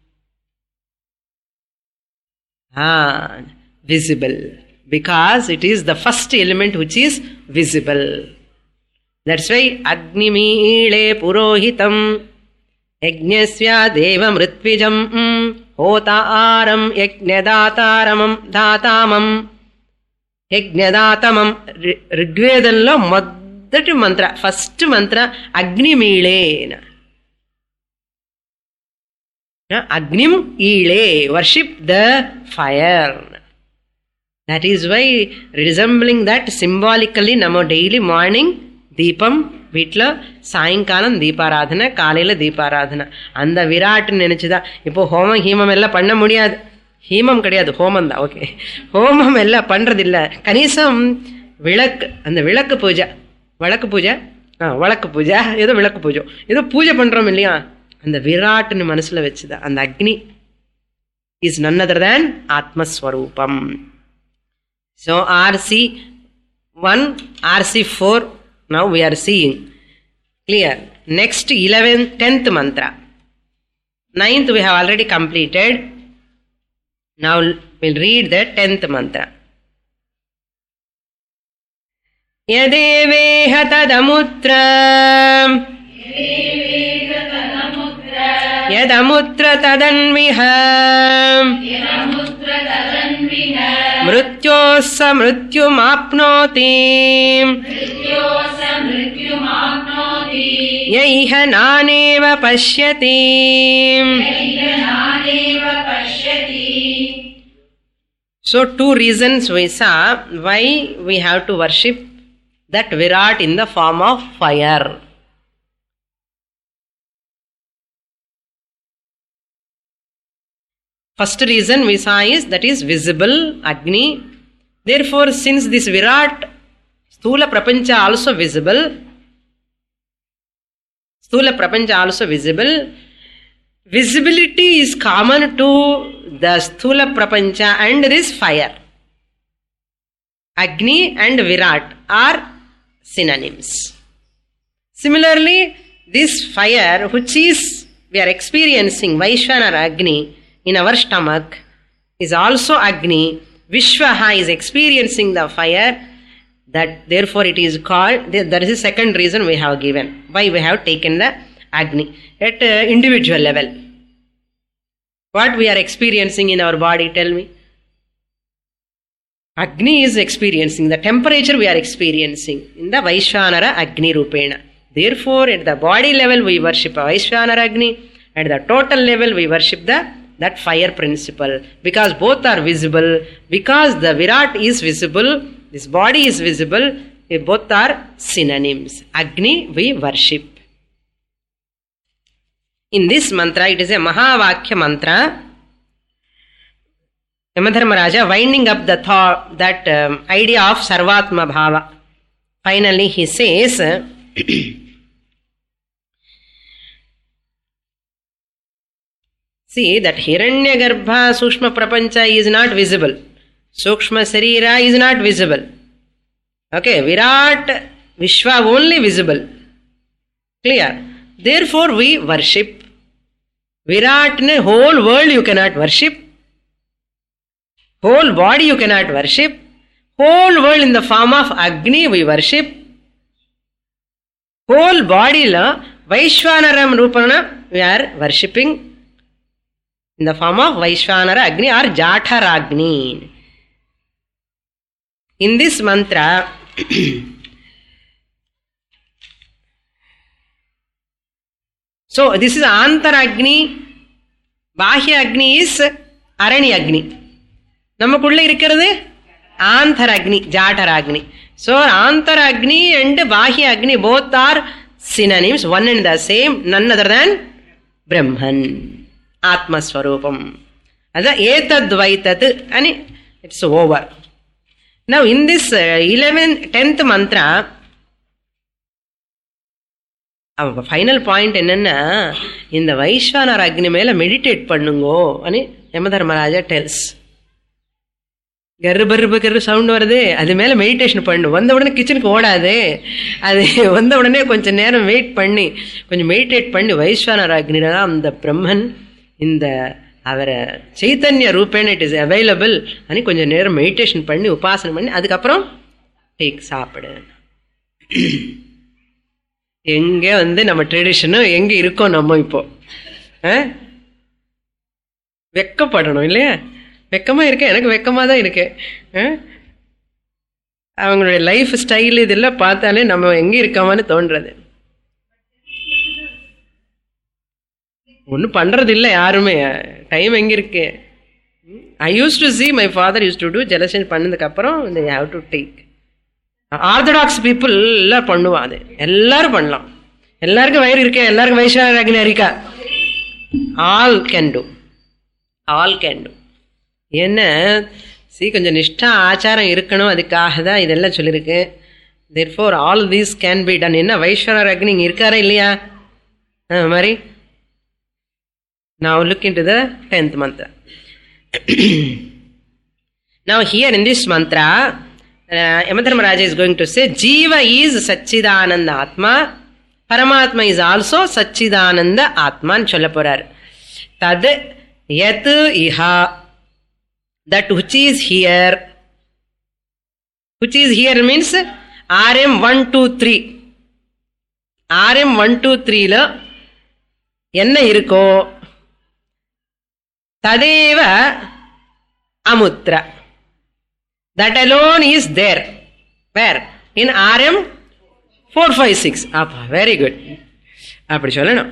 Visible. Because it is the first element which is visible. That's why Agni Meele Purohitam Yajnasya Deva Mritvijam Hota Aram Yajnadataramam Dhatamam Yajnadatamam. Rigvedanlo మొదటి మంత్ర, first మంత్ర అగ్ని మీళే. Agnim Ile, worship the fire. That is why, resembling that symbolically, நம்ம daily morning தீபம் வீட்டில், சாயங்காலம் தீபாராதனை, காலையில் தீபாராதனை. அந்த விராட் நினைச்சுதான். இப்போ ஹோமம் ஹீமம் எல்லாம் பண்ண முடியாது. ஹீமம் கிடையாது, ஹோமம் தான். ஓகே, ஹோமம் எல்லாம் பண்றதில்ல. கணிசம் விளக்கு, அந்த விளக்கு பூஜை, வழக்கு பூஜை, வழக்கு பூஜை, ஏதோ விளக்கு பூஜை, ஏதோ பூஜை பண்றோம் இல்லையா, அந்த விராட்னு மனசுல வச்சுதான். அந்த அக்னி is none other than Atmaswarupam. So RC1, RC4 now we are seeing clear. Next 11th, 10th mantra. 9th we have already completed. Now we'll read the 10th mantra. Yadeveha tadamutra Yadamutra tadanviha Mrityosa mrityumapnoti Yaiha naneva pashyati. So two reasons we saw why we have to worship that Virat in the form of fire. First reason we saw is that is visible, Agni. Therefore, since this Virat, Sthula Prapancha also visible, visibility is common to the Sthula Prapancha and this fire. Agni and Virat are synonyms. Similarly, this fire which is we are experiencing, Vaishwanar Agni, in our stomach is also Agni. Vishwaha is experiencing the fire. That therefore it is called, there is a second reason we have given why we have taken the Agni at individual level. What we are experiencing in our body, tell me. Agni is experiencing, the temperature we are experiencing in the Vaishvanara Agni Rupena. Therefore, at the body level we worship a Vaishvanara Agni, at the total level we worship that fire principle. Because both are visible, because the Virat is visible, this body is visible, they both are synonyms. Agni we worship. In this mantra, it is a Mahavakya mantra. Yamadharmaraja winding up the thought, that idea of Sarvatma Bhava. Finally, he says, see that Hiranyagarbha Sukshma Prapancha is not visible. Sukshma Sarira is not visible. Okay, Virat Vishwa only visible. Clear? Therefore, we worship. Virat ne whole world you cannot worship. Whole body you cannot worship. Whole world in the form of Agni we worship. Whole body la Vaishvanaram Rupana we are worshipping in the form of Vaishvanara Agni or Jatharagni. In this mantra, so this is Antaragni, Bahya Agni is Arani Agni. நமக்குள்ள இருக்கிறது Antaragni, Jatharagni. So Antaragni and Bahya Agni both are synonyms, one and the same, none other than Brahman, Atma Swarupam. That's Etadvaitat, and it's over. Now in this 10th mantra, final point என்னன்னா, இந்த வைஸ்வானர் அக்னி மேல meditate பண்ணுங்கோ అని யமதர்மராஜா டெல்ஸ். கரு பரு கரு sound வருது, அது மேல மெடிடேஷன் பண்ணு. வந்த உடனே கிச்சனுக்கு ஓடாது, அது வந்த உடனே கொஞ்சம் நேரம் வெயிட் பண்ணி கொஞ்சம் மெடிடேட் பண்ணி வைஸ்வானர் அக்னில தான் அந்த பிரம்மன் இந்த அவரை சைத்தன்ய ரூபேன இட் இஸ் அவைலபிள் అని கொஞ்சம் நேரம் மெடிடேஷன் பண்ணி உபாசனை பண்ணி அதுக்கப்புறம் டேக் சாப்பிடு. எங்க நம்ம ட்ரெடிஷனும் எங்க இருக்கோம் நம்ம இப்போ வெக்கப்படணும் இல்லையா? வெக்கமா இருக்கேன், எனக்கு வெக்கமா தான் இருக்கேன். அவங்களுடைய லைஃப் ஸ்டைல் இதெல்லாம் பார்த்தாலே நம்ம எங்க இருக்கோமான்னு தோன்றது. ஒன்றும் பண்றது இல்லை யாருமே, டைம் எங்க இருக்கு. I use to see my father use to do ஜெலசன் பண்ணதுக்கு அப்புறம் they have to take. Orthodox people எல்லாம் பண்ணுவாங்க, எல்லாரும் பண்ணலாம். எல்லாருக்கும் வயிறு இருக்கேன், எல்லாருக்கும் வைஷ்ணவ இருக்கா, all can do, all can do. என்ன கொஞ்சம் நிஷ்டா ஆச்சாரம் இருக்கணும், அதுக்காக தான் இதெல்லாம் சொல்லியிருக்கு. therefore all these can be done. என்ன வைஷ்ணவ அக்னி இங்கே இருக்காரா இல்லையா? மாதிரி now look into the 10th mantra. Now here in this mantra, Yamadharmaraja is going to say, Jiva is Satchidananda Atma, Paramatma is also Satchidananda Atma nu solla porar. Tad yat iha, that which is here. Which is here means RM 1 2 3. RM 1 2 3 la என்ன இருக்கோ ததேவ அமுத்ரா. That alone is there. Where? In RM 4 5 6. அப்பா very good. அப்படி சொல்லணும்.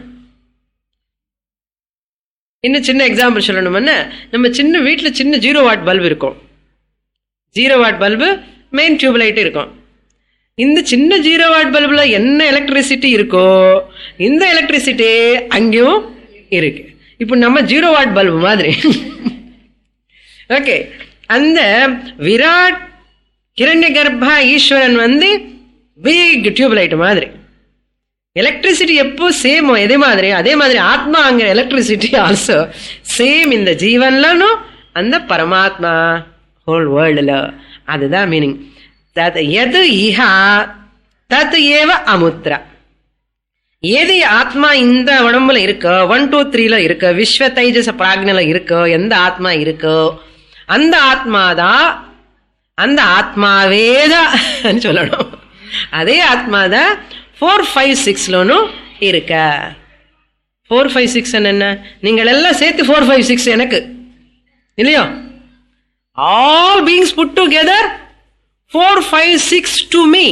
இன்னும் சின்ன example சொல்லணும்னா, நம்ம சின்ன வீட்டில் சின்ன 0 வாட் பல்பு இருக்கும். 0 watt bulb main tube light இருக்கும். இந்த சின்ன 0 வாட் பல்புல என்ன எலக்ட்ரிசிட்டி இருக்கோ இந்த எலக்ட்ரிசிட்டி அங்கேயும் இருக்கு. இப்போ நம்ம 0 வாட் பல்பு மாதிரி. ஓகே, அந்த விராட் கிரண்ய கர்ப்பா ஈஸ்வரன் பிக் டியூப் லைட் மாதிரி. எலக்ட்ரிசிட்டி எப்போ சேமோ எதே மாதிரி, அதே மாதிரி ஆத்மா அங்க எலக்ட்ரிசிட்டி ஆல்சோ சேம் இந்த ஜீவன்லனும் அந்த பரமாத்மா ஹோல் வேர்ல்டுல. அதுதான் மீனிங். எது இஹா தத் ஏவ அமுத்ரா. எது ஆத்மா இந்த உடம்புல இருக்கோ 1 2 3ல இருக்கோ, விஸ்வ தைஜச பிராக்ஞல இருக்கோ, எந்த ஆத்மா இருக்கோ அந்த ஆத்மாதான், அந்த ஆத்மாவேதான் சொல்லணும். அதே ஆத்மாதான் 4 5 6லனும் இருக்க. 4 5 6 என்ன? நீங்கள் எல்லாம் சேர்த்து 4 5 6 எனக்கு இல்லையோ? All beings put together, 4, 5, 6 to me.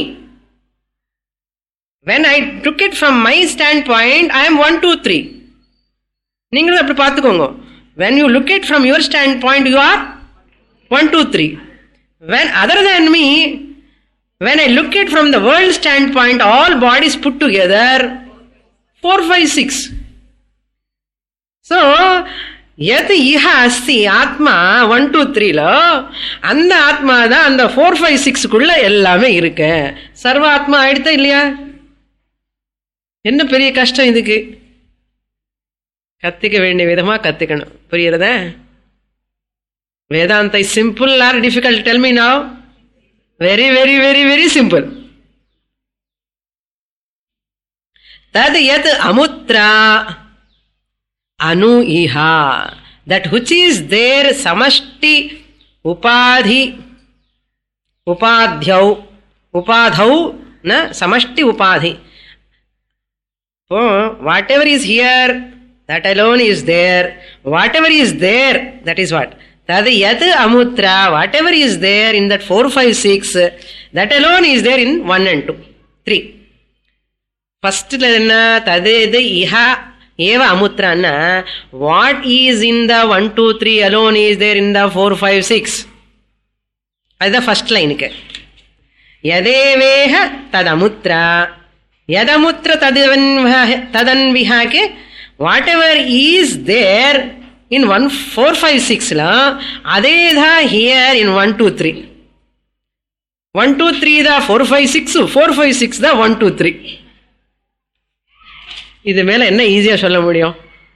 When I took it from my standpoint, I am 1, 2, 3. நீங்களும் அப்படி பார்த்துக்கோங்க. When you look it from your standpoint, you are 1, 2, 3. When other than me, when I look it from the world standpoint, all bodies put together, 4, 5, 6. So, yat iha asti atma 1, 2, 3 lo, அந்த ஆத்மா தான் அந்த 4, 5, 6 எல்லாமே இருக்கு. சர்வ ஆத்மா ஆயிடுதா இல்லையா? என்ன பெரிய கஷ்டம் இதுக்கு? கத்திக்க வேண்டிய விதமா கத்திக்கணும். புரியுறதா? Vedanta is simple or difficult? Tell me now. Very, very, very, very simple. Tad yat amutra anu iha, that which is there samashti upadhyau na samashti upadhi. Oh, whatever is here, that alone is there. Whatever is there, that is what? Tad yat amutra, whatever is there in that 4, 5, 6, that alone is there in 1 and 2, 3. First lenna tadede iha eva amutra na, what is in the 1, 2, 3 alone is there in the 4, 5, 6. That's the first line ke. Yadeveha tadamutra, yadamutra tadanviha ke, whatever is there in 1, 4, 5, 6 la, adedha here in 1, 2, 3. 1, 2, 3 da 4, 5, 6, 4, 5, 6 da 1, 2, 3. இது மேல என்ன ஈஸியா சொல்ல முடியும்?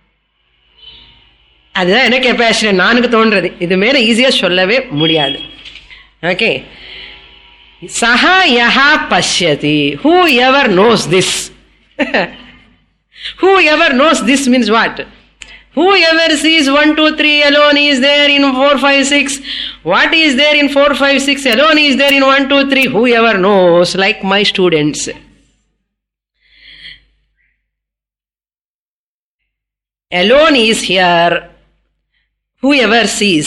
அதுதான் என்ன capacity நானுக்கு தோன்றது. இது மேல ஈஸியா சொல்லவே முடியாது. ஓகே. சஹா யஹா பஷ்யதி, who ever knows this? Whoever knows this means what? Whoever sees 1, 2, 3 alone is there in 4, 5, 6. What is there in 4, 5, 6 alone is there in 1, 2, 3. Whoever knows, like my students. Alone is here. Whoever sees.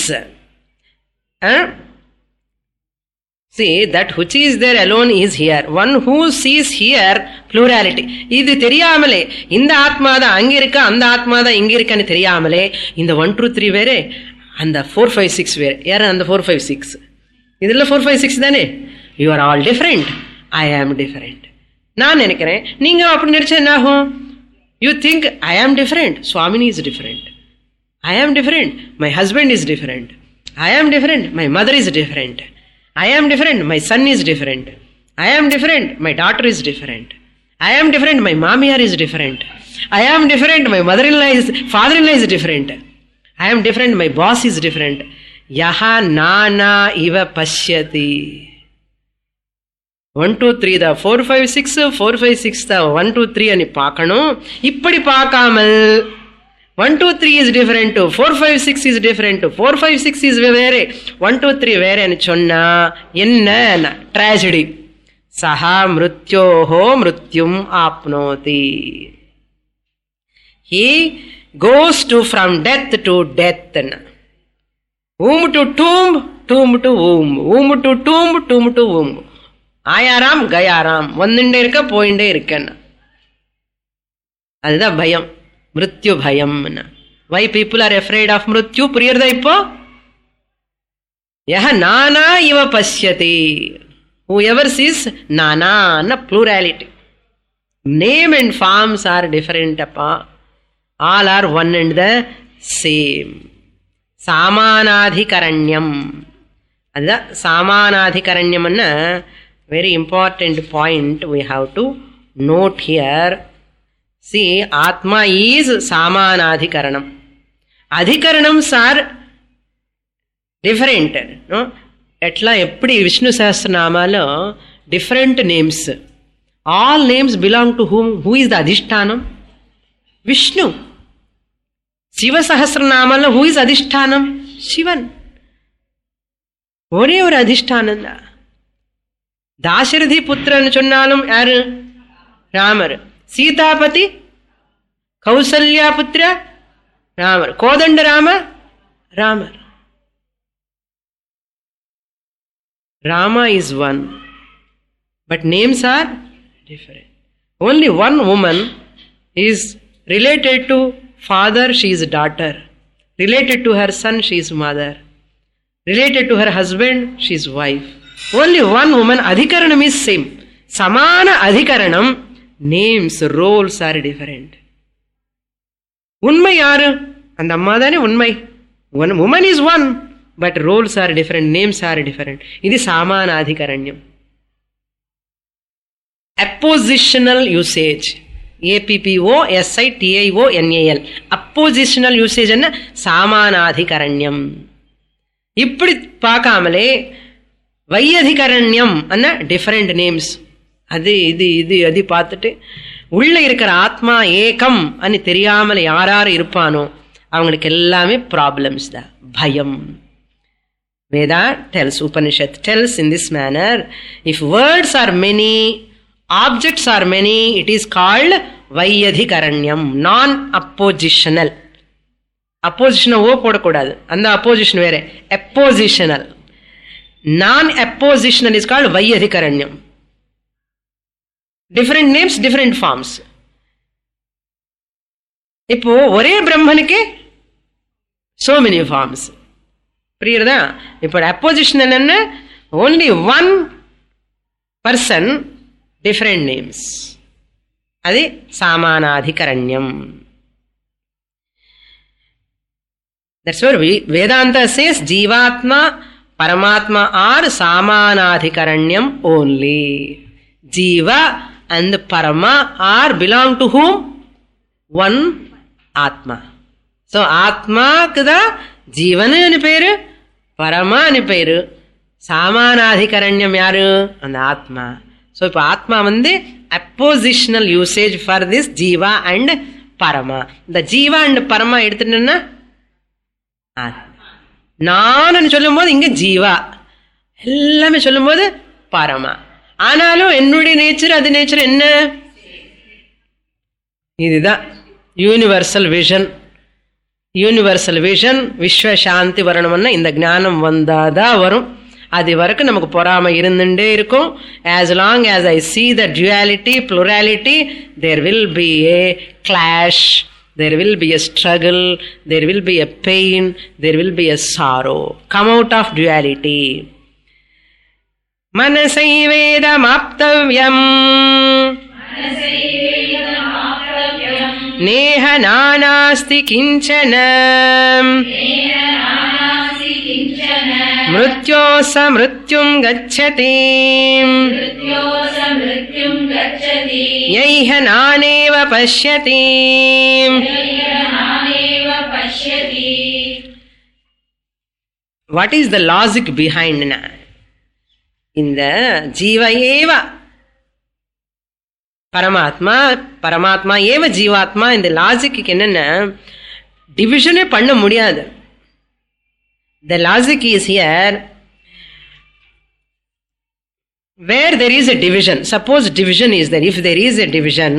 See, that which is there alone is here. One who sees here, plurality. இது தெரியாமலே, இந்த ஆத்மா தான் அங்க இருக்க, அந்த ஆத்மா தான் இங்க இருக்கன்னு தெரியாமலே, இந்த 1, 2, 3 வேற, அந்த 4, 5, 6 வேற. யார அந்த 4, 5, 6? இதுல 4, 5, 6 தானே? You are all different. I am different. நான் நினைக்கிறேன், நீங்க அப்படி நினைச்சா என்ன ஆகும்? You think I am different. Swamini is different. I am different. My husband is different. I am different. My mother is different. I am different. My son is different. I am different. My daughter is different. I am different. My mamiyar is different. I am different. My mother-in-law is, father-in-law is different. I am different. My boss is different. Yaha nana iva pashyati. 1, 2, 3 da 4, 5, 6, 4, 5, 6 da 1, 2, 3 ani paakkanum. Ippadi paakamal 1, 2, 3 is different, 4, 5, 6 is different, 4, 5, 6 is வேறு, 1, 2, 3 வேறு என்று சொன்னா என்ன tragedy? Saha மிருத்யோஹோ மிருத்யும் ஆப்னோதி. He goes to from death to death. Womb to tomb, tomb to womb, womb to tomb, tomb to womb. ஆயாராம் கயாராம், வந்துட்டே இருக்க போயிட்டே இருக்கேன்னு. அதுதான் பயம், மிருத்யு பயம். Why people are afraid of மிருத்யு? புரியுறதா இப்போ? யஹ நானா இவ பஷ்யதி. Whoever sees நானா, plurality. Name and forms are different appa. All are one and the same. சாமானாதிகரண்யம். அதுதான் சாமானாதிகரண்யம்னா very important point we have to note here. See, Atma is Samanadhikaranam. Adhikaranams are different. No? Etla eppadi Vishnu Sahasranamalo different names. All names belong to whom? Who is the Adhishtanam? Vishnu. Shiva Sahasranamalo who is Adhishtanam? Shivan. ஒரே ஒரு அதிஷ்டானம் தான். தாசரதி புத்திரன்னு சொன்னாலும் யாரு? ராமர். சீதாபதி, கௌசல்யா புத்திர Ramar. Kothanda Rama Ramar. Rama is one, but names are different. Only one woman is related to father, she is daughter. Related to her son, she is mother. Related to her husband, she is wife. Only one woman, adhikaranam is same. Samana adhikaranam, names, roles are different. Unmai yaru? And amma thane unmai. One woman is one, but roles are different, names are different. This is samana adhikaranyam. Appositional usage. APPOSITIONAL. Appositional usage என்ன சாமானாதிகரண்யம். இப்படி பார்க்காமலே வையதிகரண்யம் அண்ண different names. அது இது இது அது பார்த்துட்டு உள்ள இருக்கிற ஆத்மா ஏகம் అని தெரியாமல் யாராரு இருப்பானோ அவங்களுக்கு எல்லாமே ப்ராப்ளம்ஸ் தான், பயம். Veda tells, Upanishad tells in this manner, if words are many, objects are many, it is called வையதிகரண்யம், நான் அப்போசிஷனல். அப்போசிஷனை ஓ போடக்கூடாது, அந்த அப்போசிஷன் வேற, அப்போசிஷனல். நான் அப்போசிஷனல் இஸ் கால்ட் வையதிகரண்யம். Different names, different forms. இப்போ ஒரே பிரம்மனுக்கு so many forms. புரியுறதா? இப்போ அப்போசிஷன் என்னன்னா only one person, different names. அது சாமானாதிகரண்யம். That's where Vedanta says Jivatma, Paramatma are Samanadhikaranyam only. Jiva and Parama are belong to whom? One Atma. So Atma kuda Jivana ani peru, Parama ani peru, Samanadhikaranyam yaru and Atma. So ipo Atma vande appositional usage for this Jiva and Parama. The Jiva and Parama எடுத்துட்டேன்னா நான் சொல்லும் போது இங்க ஜீவா, எல்லாமே சொல்லும் போது பரமா. ஆனாலும் என்னுடைய nature அது நேச்சர் என்ன? இதுதான் யூனிவர்சல் விஷன். யூனிவர்சல் விஷன், விஸ்வ சாந்தி வரணும்னா இந்த ஞானம் வந்தாதான் வரும். அது வரைக்கும் நமக்கு பொறாமை இருந்துட்டே இருக்கும். as long as I see the duality, plurality, there will be a clash, there will be a struggle, there will be a pain, there will be a sorrow. Come out of duality. Manasaivedamaptavyam neha nanasti kinchana mrityosa mrityum gacchati yaiha naneva pashyati. What is the logic behind இந்த ஜீவ ஏவ பரமாத்மா, பரமாத்மா ஏவ ஜீவாத்மா. இந்த logic என்னன்னா டிவிஷனே பண்ண முடியாது. The logic is here, where there is a division. Suppose division is there. If there is a division,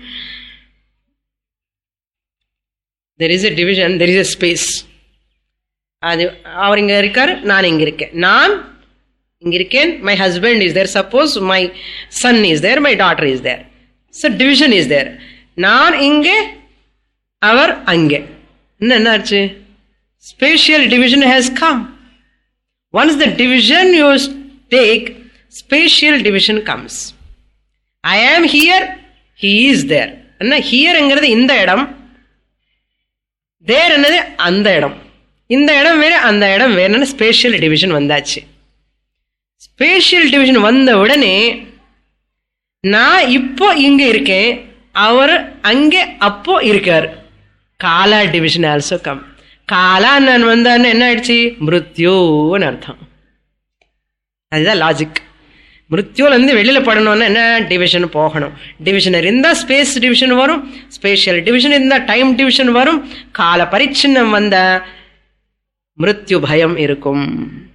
there is a division, there is a space. அது அவர் இங்க இருக்கார், நான் இங்க இருக்கேன். நான் இங்க இருக்கேன், my husband is there. Suppose my son is there, my daughter is there. So division is there. நான் இங்கே, அவர் அங்கே. என்ன ஆச்சு? Spatial division has come. Once the division you take, spatial division comes. I am here, he is there. என்ன here என்கிறது இந்த இடம், there என்னது அந்த இடம். இந்த இடம் வேற, அந்த இடம் வேற. ஸ்பேஷியல் டிவிஷன் வந்தாச்சு. ஸ்பேஷியல் டிவிஷன் வந்த உடனே நான் இப்போ இங்க இருக்கேன், அவர் அங்கே அப்போ இருக்கார். காலா டிவிஷன் ஆல்சோ கம். காலா நான் வந்தான்னு என்ன ஆயிடுச்சு? மிருத்யோன்னு அர்த்தம். அதுதான் லாஜிக். மிருத்யோல இருந்து வெளியில படணும்னா என்ன? டிவிஷன் போகணும். டிவிஷன் இருந்தா ஸ்பேஸ் டிவிஷன் வரும், ஸ்பேஷியல் டிவிஷன் இருந்தா டைம் டிவிஷன் வரும். கால பரிச்சின்னம் வந்த மிருத்யு பயம் இருக்கும்.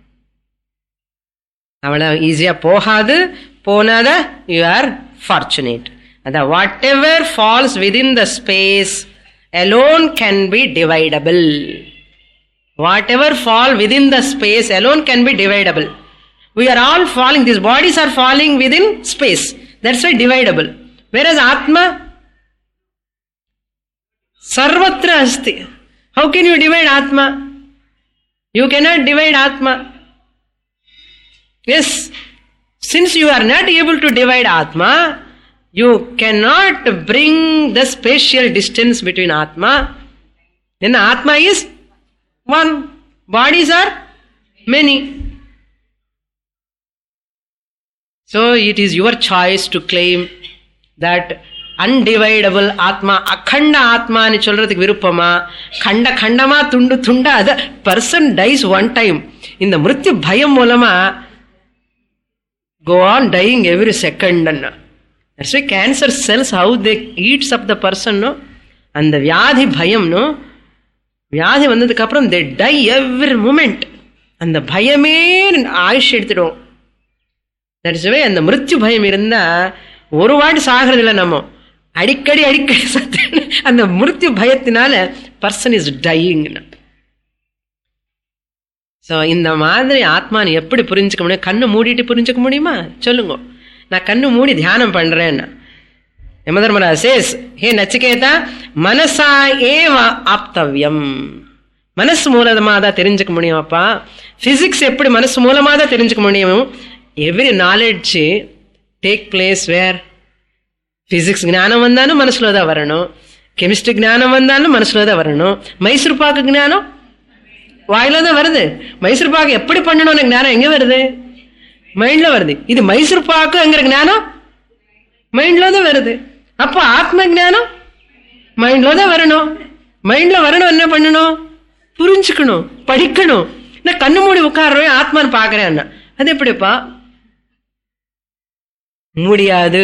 அவ்வளவு ஈஸியா போகாது. போனாத யூ ஆர் ஃபார்ச்சுனேட். அதான் whatever falls within the space alone can be dividable. Whatever fall within the space alone can be dividable. We are all falling. These bodies are falling within space. That's why dividable. Whereas Atma, sarvatra asti. How can you divide Atma? You cannot divide Atma. Yes. Since you are not able to divide Atma, you cannot bring the spatial distance between Atma. Then Atma is one. Bodies are many. So it is your choice to claim that undividable Atma, akhanda Atma ni சொல்றதுக்கு விருப்பமா, கண்ட கண்டமா துண்டு துண்டா, the person dies one time. இந்த மிருத்யு பயம் மூலமா go on dying every second. That's why cancer cells, how they eats up the person, no? And the வியாதி பயம், no? வியாதி வந்ததுக்கு அப்புறம் they die every moment. அந்த பயமே ஆயுஷ் எடுத்துடும். That's why அந்த மிருத்யு பயம் இருந்தா ஒரு வாட்டி சாகிறது இல்லை, நம்ம அடிக்கடி அடிக்கடி சத்து. அந்த மிருத்யு பயத்தினால பர்சன் இஸ் டையிங். ஸோ இந்த மாதிரி ஆத்மானு எப்படி புரிஞ்சுக்க முடியும்? கண்ணு மூடிட்டு புரிஞ்சுக்க முடியுமா? சொல்லுங்க. நான் கண்ணு மூடி தியானம் பண்றேன். யமதர்மராஜ் சேஸ், ஹே நச்சிகேதா, மனசா ஏவ ஆப்தவ்யம். மனசு மூலமா தான் தெரிஞ்சுக்க முடியும். அப்பா பிசிக்ஸ் எப்படி மனசு மூலமா தான் தெரிஞ்சுக்க முடியும்? Every knowledge take place where? Physics ஞானம் வந்தாலும் மனசுல தான் வரணும், கெமிஸ்ட்ரி ஞானம் வந்தாலும் மனசுல தான் வரணும், மைசூர் பாக்கு ஞானம் வாயில தான் வருது. மைசூர் பாக்கு எப்படி பண்ணணும் ஞானம் எங்க வருது? மைண்ட்ல வருது. இது மைசூர் பாக்குங்கிற ஞானம் மைண்ட்ல தான் வருது. அப்போ ஆத்ம ஞானம் மைண்ட்ல தான் வரணும். மைண்ட்ல வரணும், என்ன பண்ணணும்? புரிஞ்சுக்கணும், படிக்கணும். நான் கண்ணு மூடி உட்கார்றேன், ஆத்மான்னு பாக்குறேன். அது எப்படிப்பா முடியாது?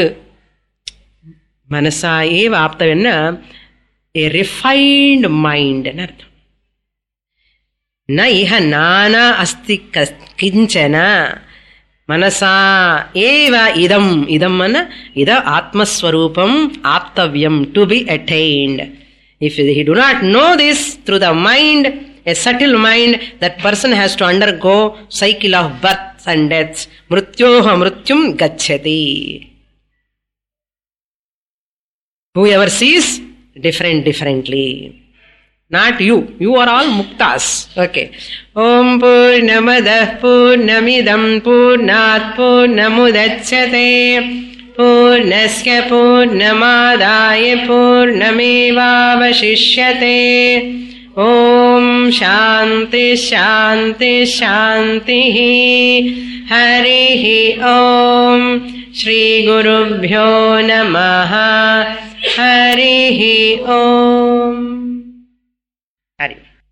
மனசா ஏவ ஆப்தவன்னா a refined mind ன்னு அர்த்தம். ந இஹ நானா அஸ்தி கிஞ்சன மனசா ஏவ இதம். இதம் இத ஆத்மஸ்வரூபம் ஆப்தவ்யம், to be attained. If he do not know this through the mind, a subtle mind, that person has to undergo cycle of births and deaths. Mrityoha mrityum gacchati. Whoever sees differently. Not you. You are all muktas. Okay. Om Purnamadah Purnamidam Purnat Purnamudachyate Purnasya Purnamadaya Purnamevavashishyate. Om Shanti Shanti Shanti. Harihi Om. Shri Gurubhyo Namaha. Harihi Om. Hari.